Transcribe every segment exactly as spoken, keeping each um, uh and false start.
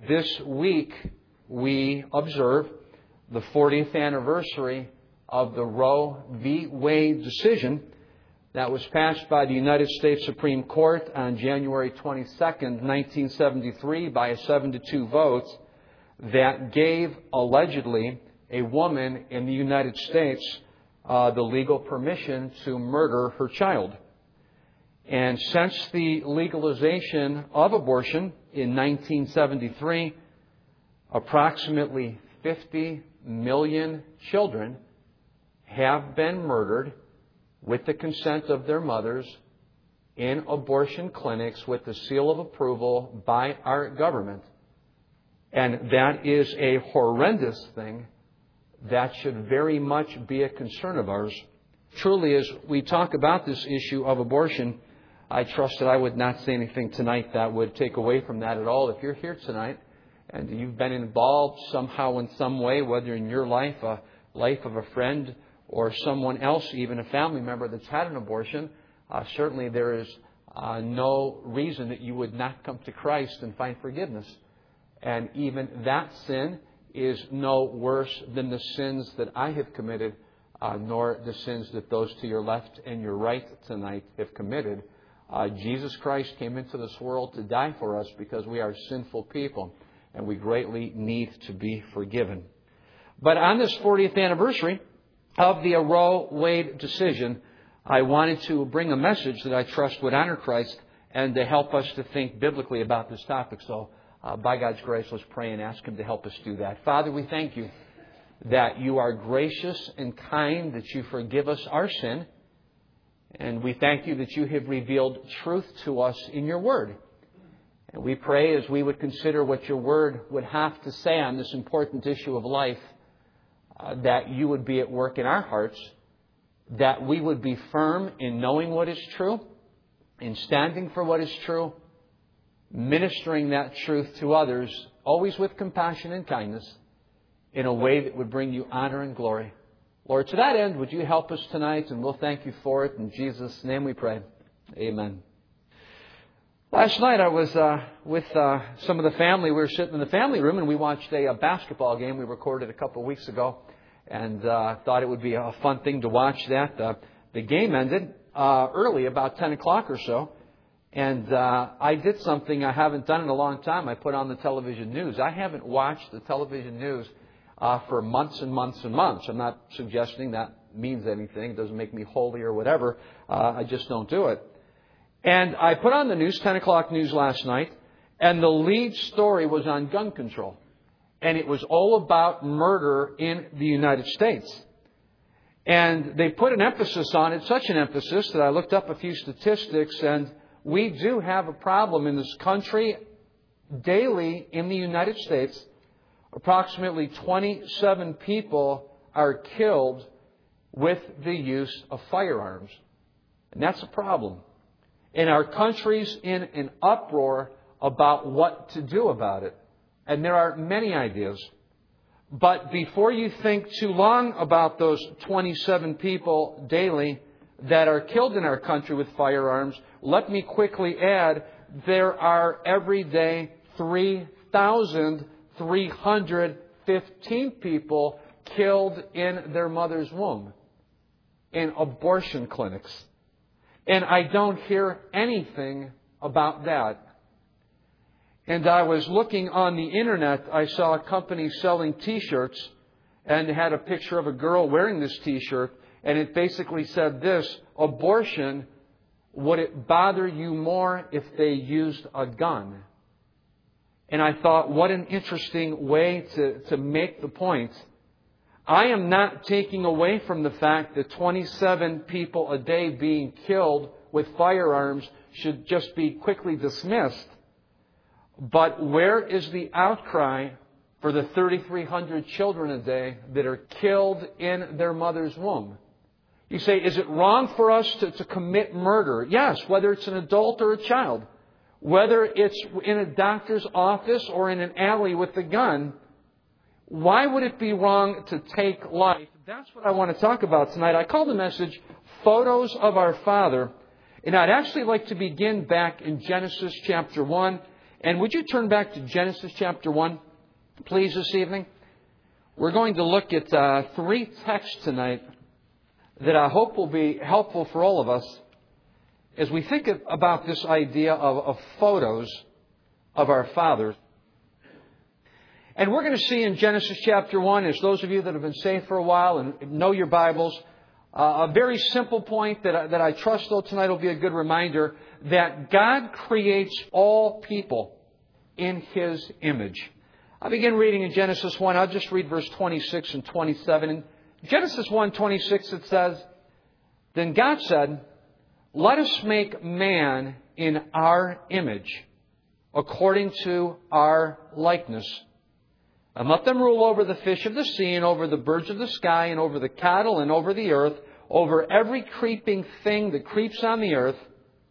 this week we observe the fortieth anniversary of the Roe v. Wade decision that was passed by the United States Supreme Court on January twenty-second, nineteen seventy-three by a seven to two vote that gave, allegedly, a woman in the United States uh, the legal permission to murder her child. And since the legalization of abortion in nineteen seventy-three, approximately fifty million children have been murdered with the consent of their mothers in abortion clinics with the seal of approval by our government. And that is a horrendous thing that should very much be a concern of ours. Truly, as we talk about this issue of abortion, I trust that I would not say anything tonight that would take away from that at all. If you're here tonight and you've been involved somehow in some way, whether in your life, a life of a friend, or someone else, even a family member that's had an abortion, uh, certainly there is uh, no reason that you would not come to Christ and find forgiveness. And even that sin is no worse than the sins that I have committed, uh, nor the sins that those to your left and your right tonight have committed. Uh, Jesus Christ came into this world to die for us because we are sinful people and we greatly need to be forgiven. But on this fortieth anniversary of the Roe Wade decision, I wanted to bring a message that I trust would honor Christ and to help us to think biblically about this topic. So, uh, by God's grace, let's pray and ask Him to help us do that. Father, we thank You that You are gracious and kind, that You forgive us our sin. And we thank You that You have revealed truth to us in Your Word. And we pray as we would consider what Your Word would have to say on this important issue of life, Uh, that You would be at work in our hearts, that we would be firm in knowing what is true, in standing for what is true, ministering that truth to others, always with compassion and kindness, in a way that would bring You honor and glory. Lord, to that end, would You help us tonight, and we'll thank You for it. In Jesus' name we pray. Amen. Last night I was uh, with uh, some of the family. We were sitting in the family room and we watched a, a basketball game we recorded a couple of weeks ago, and uh, thought it would be a fun thing to watch that. Uh, the game ended uh, early, about ten o'clock or so, and uh, I did something I haven't done in a long time. I put on the television news. I haven't watched the television news uh, for months and months and months. I'm not suggesting that means anything. It doesn't make me holy or whatever. Uh, I just don't do it. And I put on the news, ten o'clock news last night, and the lead story was on gun control. And it was all about murder in the United States. And they put an emphasis on it, such an emphasis that I looked up a few statistics, and we do have a problem in this country. Daily in the United States, approximately twenty-seven people are killed with the use of firearms. And that's a problem. And our country's in an uproar about what to do about it. And there are many ideas. But before you think too long about those twenty-seven people daily that are killed in our country with firearms, let me quickly add, there are every day three thousand three hundred fifteen people killed in their mother's womb in abortion clinics. And I don't hear anything about that. And I was looking on the internet, I saw a company selling T-shirts, and had a picture of a girl wearing this T-shirt, and it basically said this: abortion, would it bother you more if they used a gun? And I thought, what an interesting way to, to make the point. I am not taking away from the fact that twenty-seven people a day being killed with firearms should just be quickly dismissed. But where is the outcry for the thirty-three hundred children a day that are killed in their mother's womb? You say, is it wrong for us to, to commit murder? Yes, whether it's an adult or a child. Whether it's in a doctor's office or in an alley with a gun. Why would it be wrong to take life? That's what I want to talk about tonight. I call the message Photos of Our Father. And I'd actually like to begin back in Genesis chapter one And would you turn back to Genesis chapter one, please, this evening? We're going to look at uh, three texts tonight that I hope will be helpful for all of us as we think of, about this idea of, of photos of our fathers. And we're going to see in Genesis chapter one, as those of you that have been saved for a while and know your Bibles, uh, a very simple point that I, that I trust, though, tonight will be a good reminder, that God creates all people in His image. I begin reading in Genesis one. I'll just read verse twenty-six and twenty-seven. In Genesis one twenty-six, it says, "Then God said, 'Let us make man in our image, according to our likeness. And let them rule over the fish of the sea, and over the birds of the sky, and over the cattle, and over the earth, over every creeping thing that creeps on the earth.'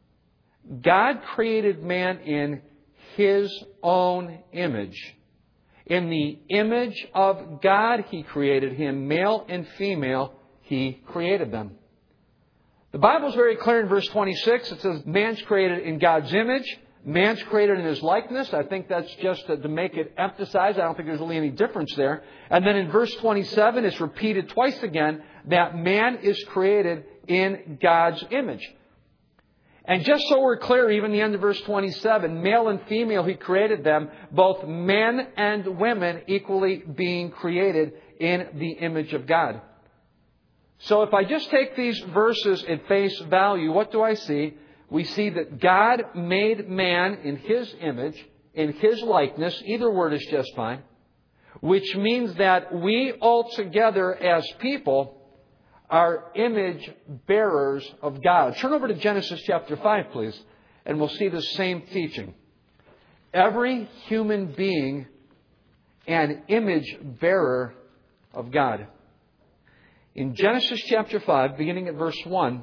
God created man in His own image. In the image of God, He created him. Male and female, He created them." The Bible is very clear in verse twenty-six. It says, man's created in God's image. Man's created in His likeness. I think that's just to, to make it emphasize. I don't think there's really any difference there. And then in verse twenty-seven, it's repeated twice again that man is created in God's image. And just so we're clear, even the end of verse twenty-seven, male and female, He created them, both men and women equally being created in the image of God. So if I just take these verses at face value, what do I see? We see that God made man in His image, in His likeness. Either word is just fine. Which means that we altogether as people are image bearers of God. Turn over to Genesis chapter five, please, and we'll see the same teaching. Every human being an image bearer of God. In Genesis chapter five, beginning at verse one,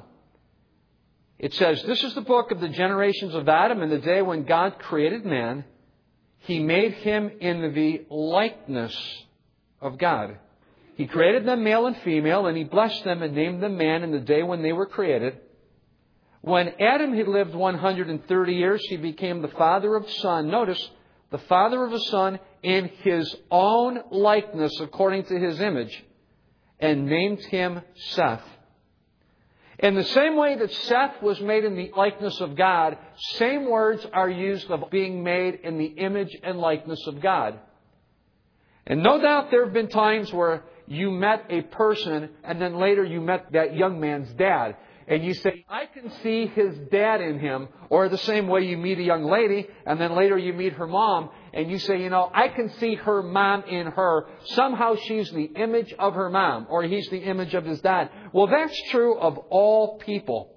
it says, "This is the book of the generations of Adam in the day when God created man. He made him in the likeness of God. He created them male and female, and He blessed them and named them man in the day when they were created. When Adam had lived one hundred thirty years, he became the father of a son." Notice, the father of a son in his own likeness according to his image, "and named him Seth." In the same way that Seth was made in the likeness of God, same words are used of being made in the image and likeness of God. And no doubt there have been times where you met a person and then later you met that young man's dad. And you say, "I can see his dad in him." Or the same way you meet a young lady and then later you meet her mom and you say, "You know, I can see her mom in her. Somehow she's the image of her mom," or he's the image of his dad. Well, that's true of all people.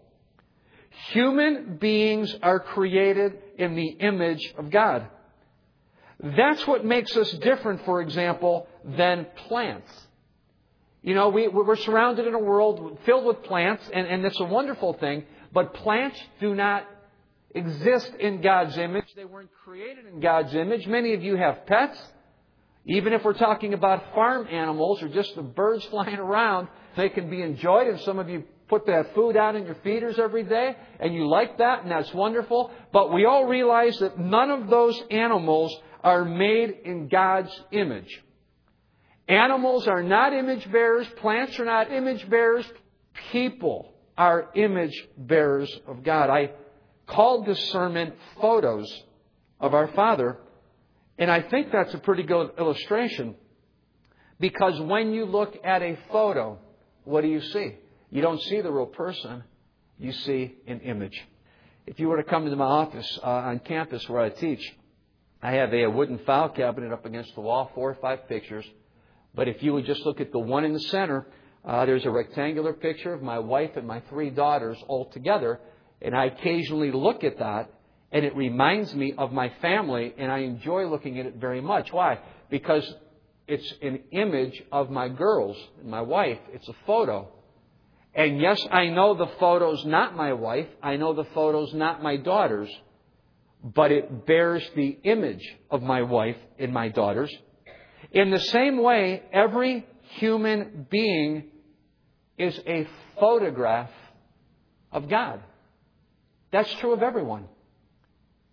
Human beings are created in the image of God. That's what makes us different, for example, than plants. You know, we, we're surrounded in a world filled with plants, and, and it's a wonderful thing. But plants do not exist in God's image. They weren't created in God's image. Many of you have pets. Even if we're talking about farm animals or just the birds flying around, they can be enjoyed. And some of you put that food out in your feeders every day, and you like that, and that's wonderful. But we all realize that none of those animals are made in God's image. Animals are not image bearers. Plants are not image bearers. People are image bearers of God. I called this sermon Photos of Our Father. And I think that's a pretty good illustration. Because when you look at a photo, what do you see? You don't see the real person. You see an image. If you were to come into my office uh, on campus where I teach, I have a wooden file cabinet up against the wall, four or five pictures. But if you would just look at the one in the center, uh, there's a rectangular picture of my wife and my three daughters all together. And I occasionally look at that, and it reminds me of my family, and I enjoy looking at it very much. Why? Because it's an image of my girls and my wife. It's a photo. And yes, I know the photo's not my wife. I know the photo's not my daughters. But it bears the image of my wife and my daughters. In the same way, every human being is a photograph of God. That's true of everyone.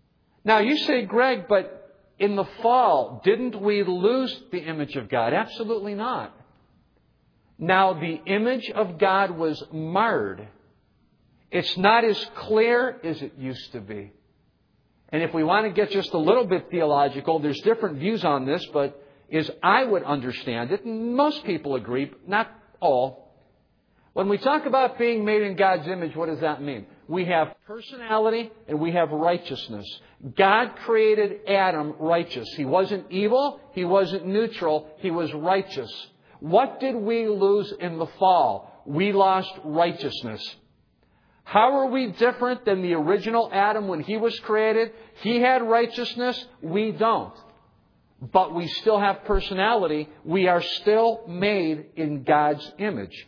Now you say, Greg, but in the fall, didn't we lose the image of God? Absolutely not. Now the image of God was marred. It's not as clear as it used to be. And if we want to get just a little bit theological, there's different views on this, but as I would understand it, and most people agree, but not all. When we talk about being made in God's image, what does that mean? We have personality and we have righteousness. God created Adam righteous. He wasn't evil. He wasn't neutral. He was righteous. What did we lose in the fall? We lost righteousness. How are we different than the original Adam when he was created? He had righteousness. We don't. But we still have personality. We are still made in God's image.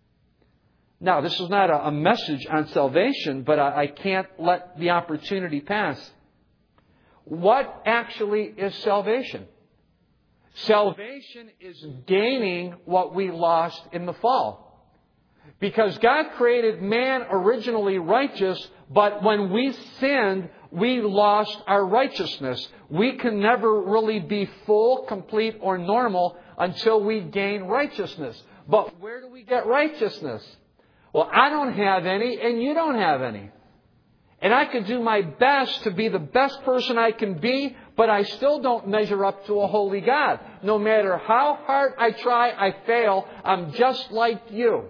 Now, this is not a message on salvation, but I can't let the opportunity pass. What actually is salvation? Salvation is gaining what we lost in the fall. Because God created man originally righteous, but when we sinned, we lost our righteousness. We can never really be full, complete, or normal until we gain righteousness. But where do we get righteousness? Well, I don't have any, and you don't have any. And I could do my best to be the best person I can be, but I still don't measure up to a holy God. No matter how hard I try, I fail. I'm just like you.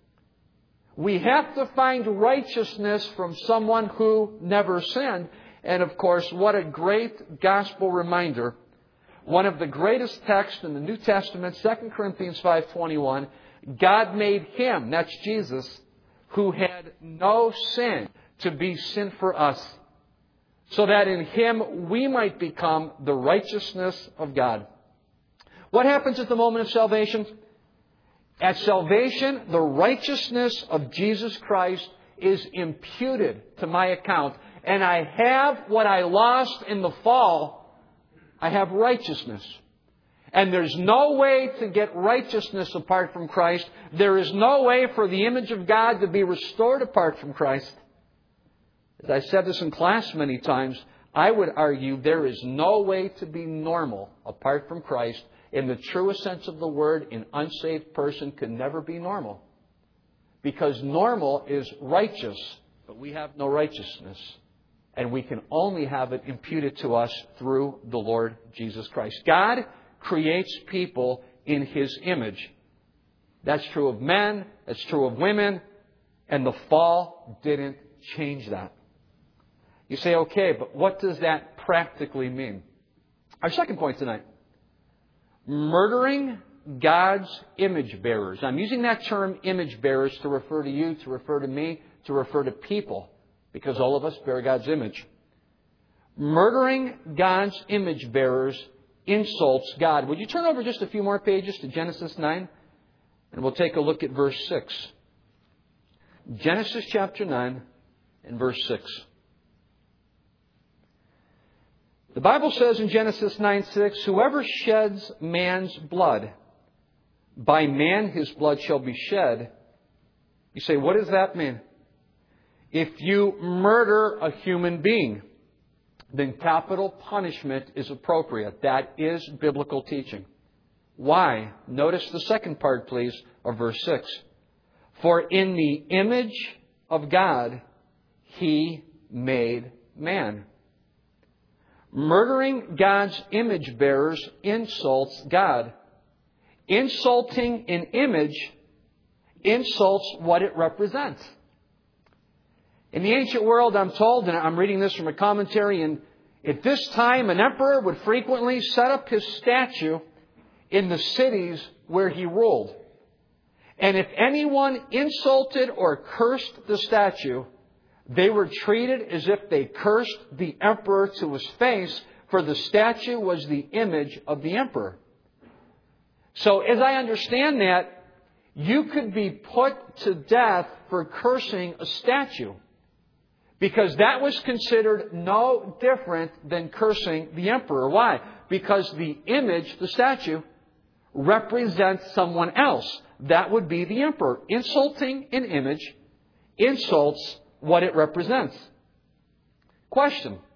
We have to find righteousness from someone who never sinned. And of course, what a great gospel reminder. One of the greatest texts in the New Testament, Second Corinthians five twenty-one, God made Him, that's Jesus, who had no sin, to be sin for us, so that in Him we might become the righteousness of God. What happens at the moment of salvation? At salvation, the righteousness of Jesus Christ is imputed to my account. And I have what I lost in the fall. I have righteousness. And there's no way to get righteousness apart from Christ. There is no way for the image of God to be restored apart from Christ. As I said this in class many times, I would argue there is no way to be normal apart from Christ. In the truest sense of the word, an unsaved person can never be normal. Because normal is righteous, but we have no righteousness. And we can only have it imputed to us through the Lord Jesus Christ. God creates people in His image. That's true of men, that's true of women, and the fall didn't change that. You say, okay, but what does that practically mean? Our second point tonight. Murdering God's image bearers. I'm using that term image bearers to refer to you, to refer to me, to refer to people, because all of us bear God's image. Murdering God's image bearers insults God. Would you turn over just a few more pages to Genesis nine? And we'll take a look at verse six. Genesis chapter nine and verse six. The Bible says in Genesis nine six, whoever sheds man's blood, by man his blood shall be shed. You say, what does that mean? If you murder a human being, then capital punishment is appropriate. That is biblical teaching. Why? Notice the second part, please, of verse six. For in the image of God, He made man. Murdering God's image bearers insults God. Insulting an image insults what it represents. In the ancient world, I'm told, and I'm reading this from a commentary, and at this time, an emperor would frequently set up his statue in the cities where he ruled. And if anyone insulted or cursed the statue, they were treated as if they cursed the emperor to his face, for the statue was the image of the emperor. So as I understand that, you could be put to death for cursing a statue, because that was considered no different than cursing the emperor. Why? Because the image, the statue, represents someone else. That would be the emperor. Insulting an image insults what it represents. Question.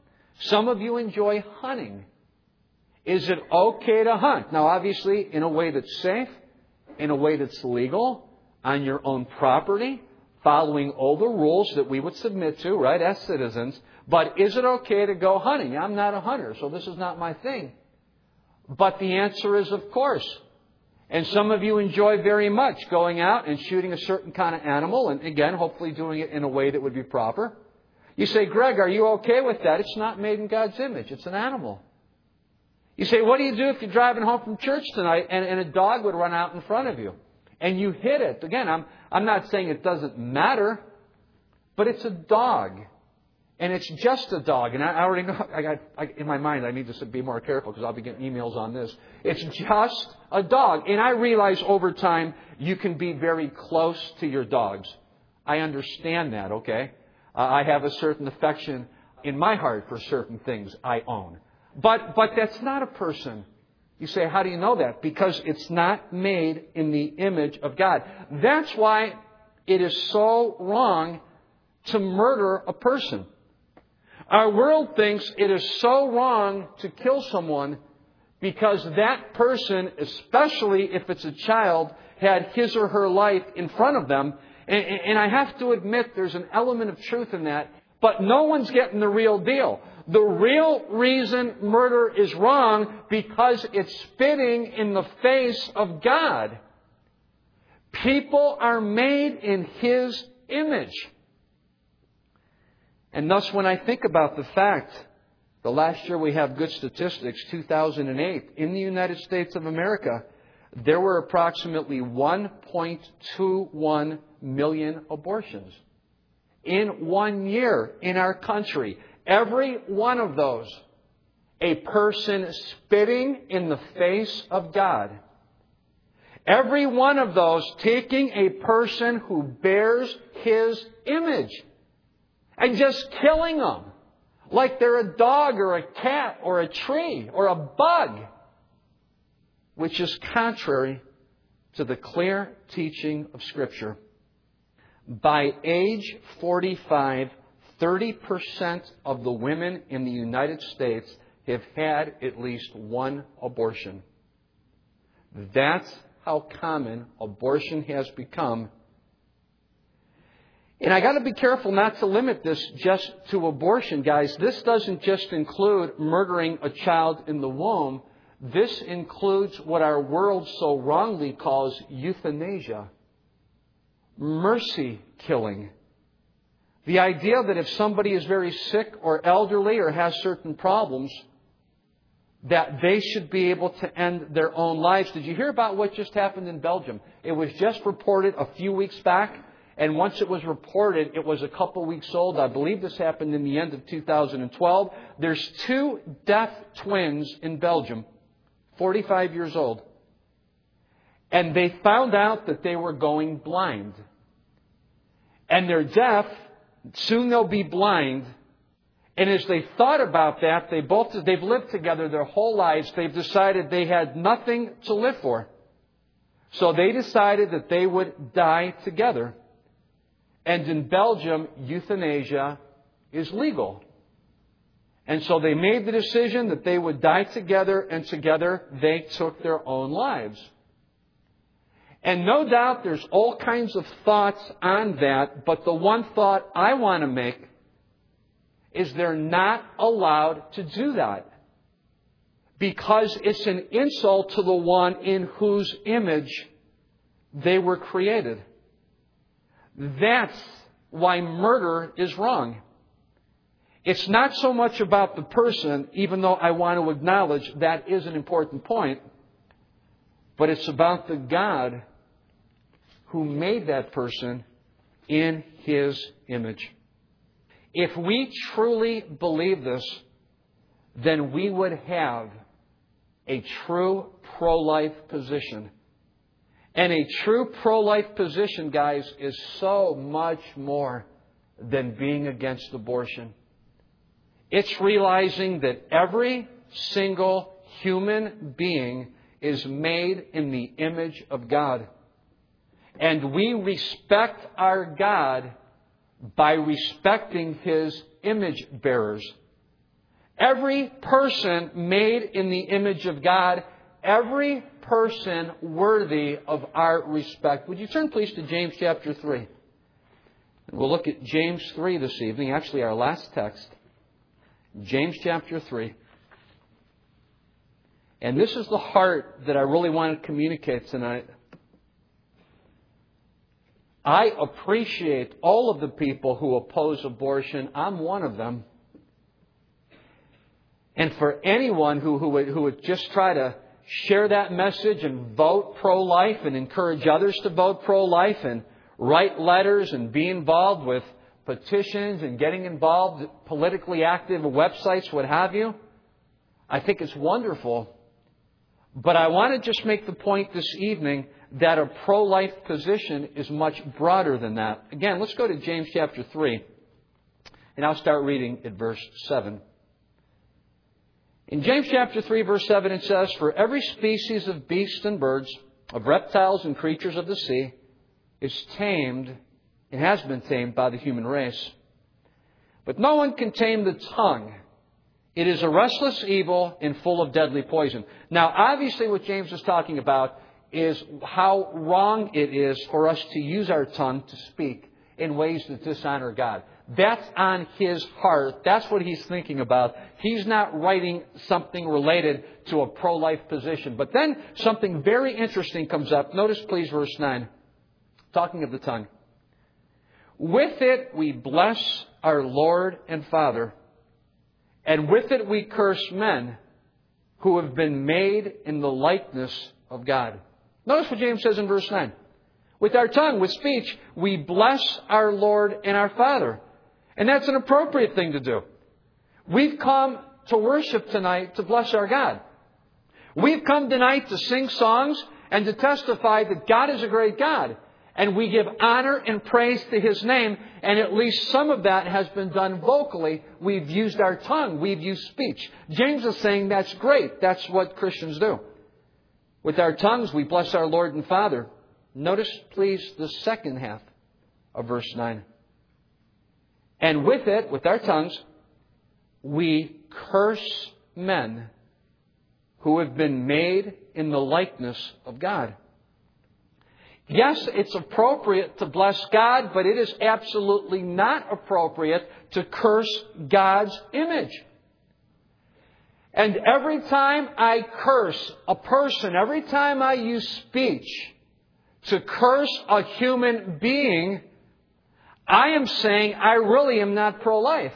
Some of you enjoy hunting. Is it okay to hunt? Now, obviously, in a way that's safe, in a way that's legal, on your own property, following all the rules that we would submit to, right, as citizens. But is it okay to go hunting? I'm not a hunter, so this is not my thing. But the answer is, of course. And some of you enjoy very much going out and shooting a certain kind of animal, and again, hopefully doing it in a way that would be proper. You say, Greg, are you okay with that? It's not made in God's image. It's an animal. You say, what do you do if you're driving home from church tonight and, and a dog would run out in front of you? And you hit it. Again, I'm, I'm not saying it doesn't matter, but it's a dog. And it's just a dog. And I, I already know, I got, I, in my mind, I need to be more careful because I'll be getting emails on this. It's just a dog. And I realize over time, you can be very close to your dogs. I understand that, okay? Uh, I have a certain affection in my heart for certain things I own. But, but that's not a person. You say, how do you know that? Because it's not made in the image of God. That's why it is so wrong to murder a person. Our world thinks it is so wrong to kill someone because that person, especially if it's a child, had his or her life in front of them. And, and I have to admit there's an element of truth in that. But no one's getting the real deal. The real reason murder is wrong because it's spitting in the face of God. People are made in His image. And thus, when I think about the fact, the last year we have good statistics, two thousand eight, in the United States of America, there were approximately one point two one million abortions. In one year in our country, every one of those, a person spitting in the face of God. Every one of those taking a person who bears His image and just killing them like they're a dog or a cat or a tree or a bug, which is contrary to the clear teaching of Scripture. By age forty-five, thirty percent of the women in the United States have had at least one abortion. That's how common abortion has become. And I got to be careful not to limit this just to abortion, guys. This doesn't just include murdering a child in the womb. This includes what our world so wrongly calls euthanasia. Mercy killing. The idea that if somebody is very sick or elderly or has certain problems, that they should be able to end their own lives. Did you hear about what just happened in Belgium? It was just reported a few weeks back. And once it was reported, it was a couple weeks old. I believe this happened in the end of two thousand twelve. There's two deaf twins in Belgium, forty-five years old. And they found out that they were going blind. And they're deaf. Soon they'll be blind. And as they thought about that, they both, they've lived together their whole lives. They've decided they had nothing to live for. So they decided that they would die together. And in Belgium, euthanasia is legal. And so they made the decision that they would die together, and together they took their own lives. And no doubt there's all kinds of thoughts on that, but the one thought I want to make is they're not allowed to do that. Because it's an insult to the one in whose image they were created. That's why murder is wrong. It's not so much about the person, even though I want to acknowledge that is an important point, but it's about the God who made that person in His image. If we truly believe this, then we would have a true pro-life position. And a true pro-life position, guys, is so much more than being against abortion. It's realizing that every single human being is made in the image of God. And we respect our God by respecting His image bearers. Every person made in the image of God. Every person worthy of our respect. Would you turn please to James chapter three? We'll look at James three this evening. Actually, our last text. James chapter three. And this is the heart that I really want to communicate tonight. I appreciate all of the people who oppose abortion. I'm one of them. And for anyone who, who, would, who would just try to share that message and vote pro-life and encourage others to vote pro-life and write letters and be involved with petitions and getting involved, politically active websites, what have you, I think it's wonderful. But I want to just make the point this evening that a pro-life position is much broader than that. Again, let's go to James chapter three, and I'll start reading at verse seven. In James chapter three, verse seven, it says, "For every species of beasts and birds, of reptiles and creatures of the sea, is tamed and has been tamed by the human race. But no one can tame the tongue. It is a restless evil and full of deadly poison." Now, obviously what James is talking about is how wrong it is for us to use our tongue to speak in ways that dishonor God. That's on his heart. That's what he's thinking about. He's not writing something related to a pro-life position. But then something very interesting comes up. Notice, please, verse nine. Talking of the tongue. "With it we bless our Lord and Father, and with it we curse men who have been made in the likeness of God." Notice what James says in verse nine. With our tongue, with speech, we bless our Lord and our Father. And that's an appropriate thing to do. We've come to worship tonight to bless our God. We've come tonight to sing songs and to testify that God is a great God. And we give honor and praise to His name. And at least some of that has been done vocally. We've used our tongue. We've used speech. James is saying that's great. That's what Christians do. With our tongues, we bless our Lord and Father. Notice, please, the second half of verse nine. "And with it, with our tongues, we curse men who have been made in the likeness of God." Yes, it's appropriate to bless God, but it is absolutely not appropriate to curse God's image. And every time I curse a person, every time I use speech to curse a human being, I am saying I really am not pro-life.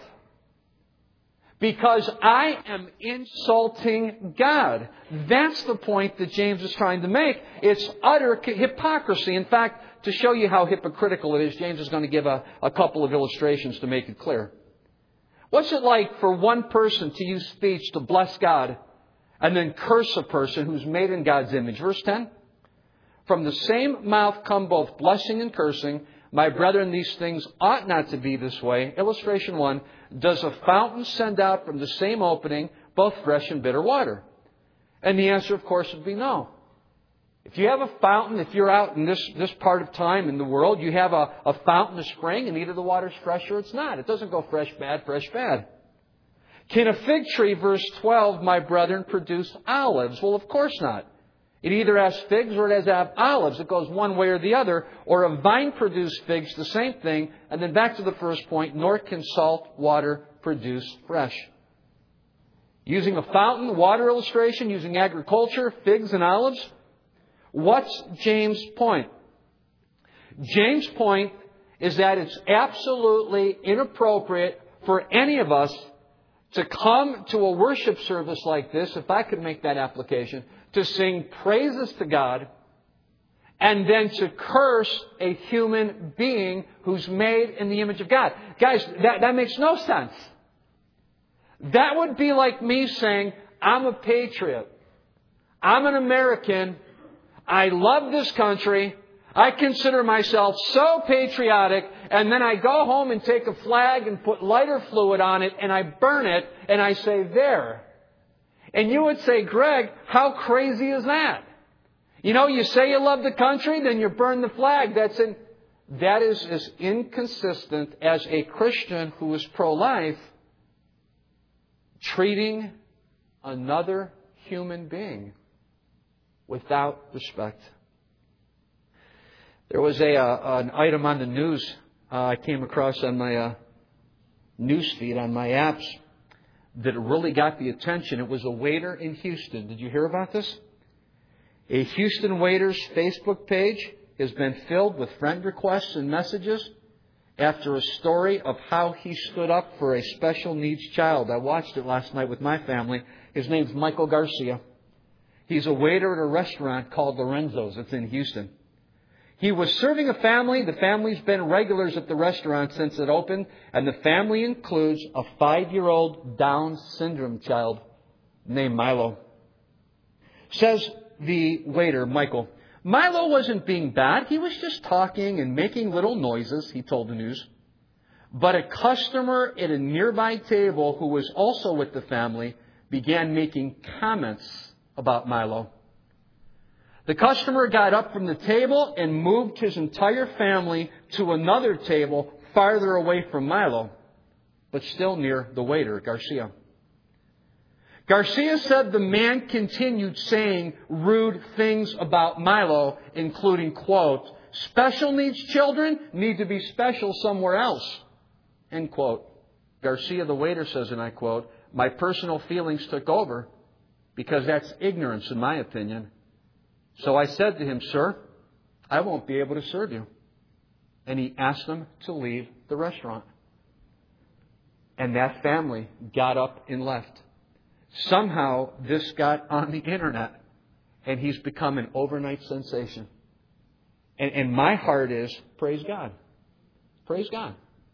Because I am insulting God. That's the point that James is trying to make. It's utter hypocrisy. In fact, to show you how hypocritical it is, James is going to give a, a couple of illustrations to make it clear. What's it like for one person to use speech to bless God and then curse a person who's made in God's image? Verse ten. "From the same mouth come both blessing and cursing. My brethren, these things ought not to be this way." Illustration one. "Does a fountain send out from the same opening both fresh and bitter water?" And the answer, of course, would be no. If you have a fountain, if you're out in this, this part of time in the world, you have a, a fountain, a spring, and either the water's fresh or it's not. It doesn't go fresh, bad, fresh, bad. "Can a fig tree," verse twelve, "my brethren, produce olives?" Well, of course not. It either has figs or it has olives. It goes one way or the other. Or a vine produce figs, the same thing. And then back to the first point, nor can salt water produce fresh. Using a fountain, water illustration, using agriculture, figs and olives. What's James' point? James' point is that it's absolutely inappropriate for any of us to come to a worship service like this, if I could make that application, to sing praises to God, and then to curse a human being who's made in the image of God. Guys, that, that makes no sense. That would be like me saying, I'm a patriot. I'm an American. I love this country. I consider myself so patriotic, and then I go home and take a flag and put lighter fluid on it, and I burn it, and I say, there. And you would say, Greg, how crazy is that? You know, you say you love the country, then you burn the flag. That's in, that is as inconsistent as a Christian who is pro-life treating another human being without respect. There was a uh, an item on the news uh, I came across on my uh, news feed, on my apps, that really got the attention. It was a waiter in Houston. Did you hear about this? A Houston waiter's Facebook page has been filled with friend requests and messages after a story of how he stood up for a special needs child. I watched it last night with my family. His name's Michael Garcia. He's a waiter at a restaurant called Lorenzo's. It's in Houston. He was serving a family. The family's been regulars at the restaurant since it opened. And the family includes a five-year-old Down syndrome child named Milo. Says the waiter, Michael, Milo wasn't being bad. He was just talking and making little noises, he told the news. But a customer at a nearby table who was also with the family began making comments about Milo. The customer got up from the table and moved his entire family to another table farther away from Milo, but still near the waiter, Garcia. Garcia said the man continued saying rude things about Milo, including, quote, special needs children need to be special somewhere else, end quote. Garcia, the waiter, says, and I quote, my personal feelings took over because that's ignorance, in my opinion. So I said to him, sir, I won't be able to serve you. And he asked them to leave the restaurant. And that family got up and left. Somehow this got on the internet. And he's become an overnight sensation. And, and my heart is, praise God. Praise God.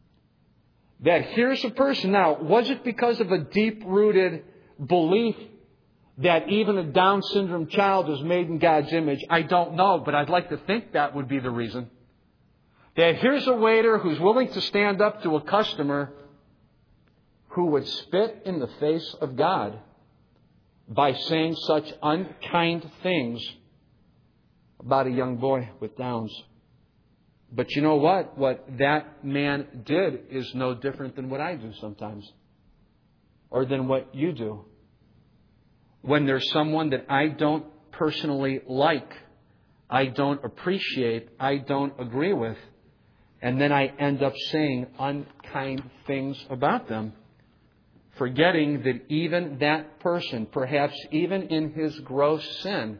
That here's a person. Now, was it because of a deep-rooted belief that even a Down syndrome child is made in God's image? I don't know, but I'd like to think that would be the reason. That here's a waiter who's willing to stand up to a customer who would spit in the face of God by saying such unkind things about a young boy with Downs. But you know what? What that man did is no different than what I do sometimes, or than what you do. When there's someone that I don't personally like, I don't appreciate, I don't agree with, and then I end up saying unkind things about them, forgetting that even that person, perhaps even in his gross sin,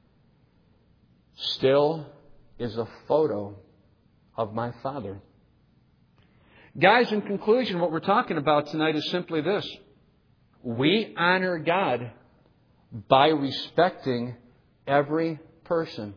still is a photo of my Father. Guys, in conclusion, what we're talking about tonight is simply this. We honor God by respecting every person.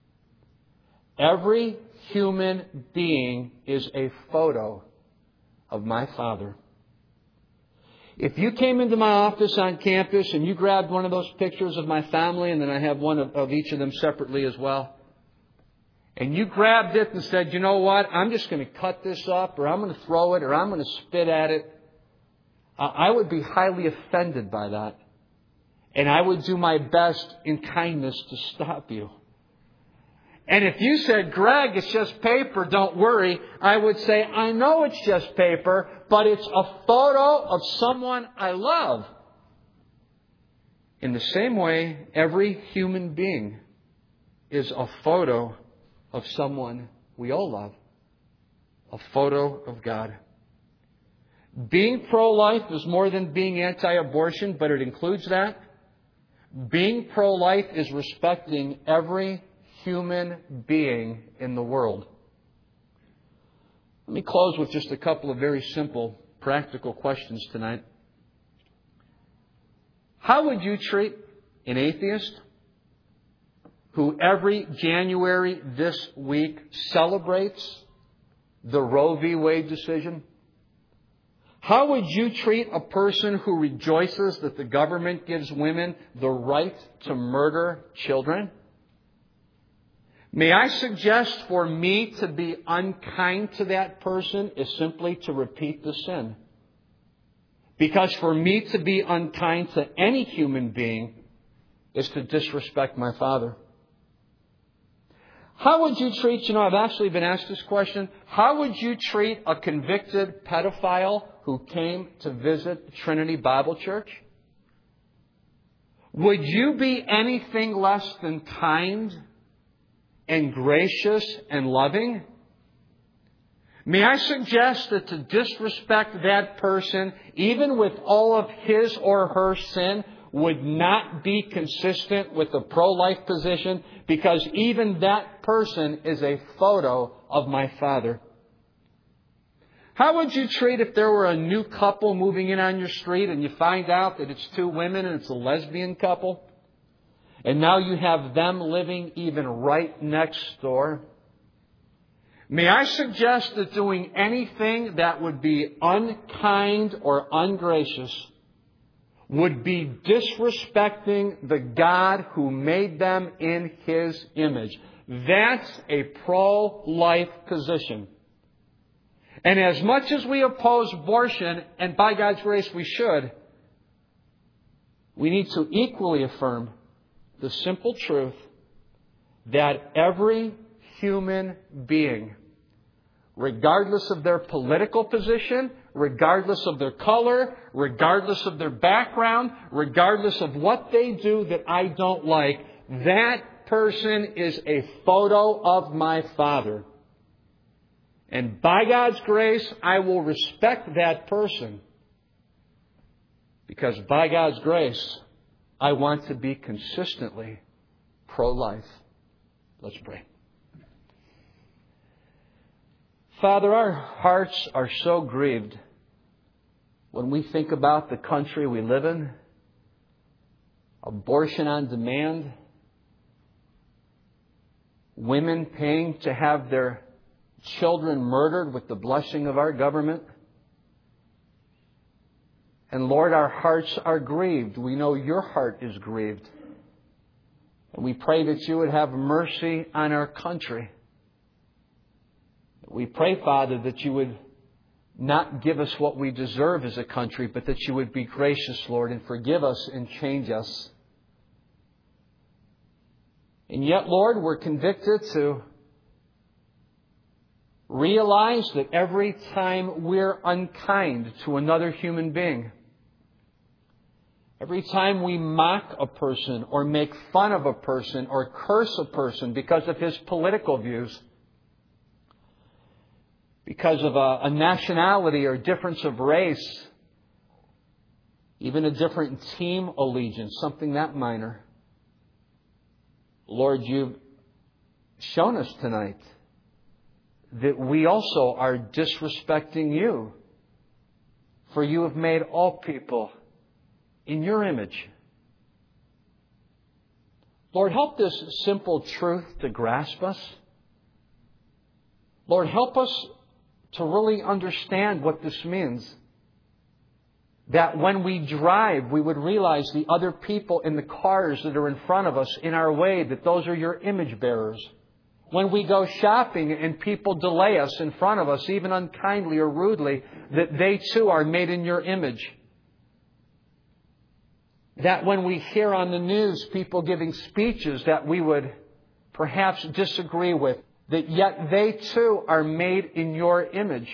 Every human being is a photo of my Father. If you came into my office on campus and you grabbed one of those pictures of my family, and then I have one of, of each of them separately as well, and you grabbed it and said, you know what, I'm just going to cut this up, or I'm going to throw it, or I'm going to spit at it, uh, I would be highly offended by that. And I would do my best in kindness to stop you. And if you said, Greg, it's just paper, don't worry, I would say, I know it's just paper, but it's a photo of someone I love. In the same way, every human being is a photo of someone we all love. A photo of God. Being pro-life is more than being anti-abortion, but it includes that. Being pro-life is respecting every human being in the world. Let me close with just a couple of very simple, practical questions tonight. How would you treat an atheist who every January this week celebrates the Roe v. Wade decision? How would you treat a person who rejoices that the government gives women the right to murder children? May I suggest for me to be unkind to that person is simply to repeat the sin. Because for me to be unkind to any human being is to disrespect my Father. How would you treat, you know, I've actually been asked this question, how would you treat a convicted pedophile who came to visit Trinity Bible Church? Would you be anything less than kind and gracious and loving? May I suggest that to disrespect that person, even with all of his or her sin, would not be consistent with the pro-life position, because even that person is a photo of my Father. How would you treat if there were a new couple moving in on your street and you find out that it's two women and it's a lesbian couple? And now you have them living even right next door? May I suggest that doing anything that would be unkind or ungracious would be disrespecting the God who made them in His image. That's a pro-life position. And as much as we oppose abortion, and by God's grace we should, we need to equally affirm the simple truth that every human being, regardless of their political position, regardless of their color, regardless of their background, regardless of what they do that I don't like, that person is a photo of my Father. And by God's grace, I will respect that person. Because by God's grace, I want to be consistently pro-life. Let's pray. Father, our hearts are so grieved when we think about the country we live in, abortion on demand, women paying to have their children murdered with the blessing of our government. And Lord, our hearts are grieved. We know your heart is grieved. And we pray that you would have mercy on our country. We pray, Father, that you would not give us what we deserve as a country, but that you would be gracious, Lord, and forgive us and change us. And yet, Lord, we're convicted to realize that every time we're unkind to another human being, every time we mock a person or make fun of a person or curse a person because of his political views, because of a, a nationality or difference of race, even a different team allegiance, something that minor, Lord, you've shown us tonight that we also are disrespecting you. For you have made all people in your image. Lord, help this simple truth to grasp us. Lord, help us to really understand what this means. That when we drive, we would realize the other people in the cars that are in front of us, in our way, that those are your image bearers. When we go shopping and people delay us in front of us, even unkindly or rudely, that they too are made in your image. That when we hear on the news people giving speeches that we would perhaps disagree with, that yet they too are made in your image.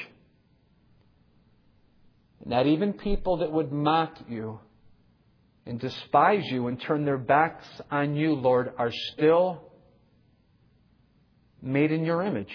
And that even people that would mock you and despise you and turn their backs on you, Lord, are still made in your image.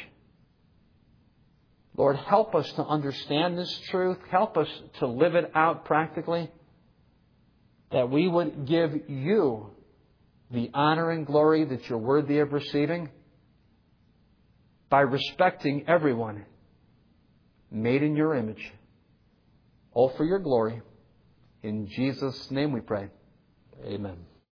Lord, help us to understand this truth. Help us to live it out practically. That we would give you the honor and glory that you're worthy of receiving by respecting everyone made in your image. All for your glory. In Jesus' name we pray. Amen.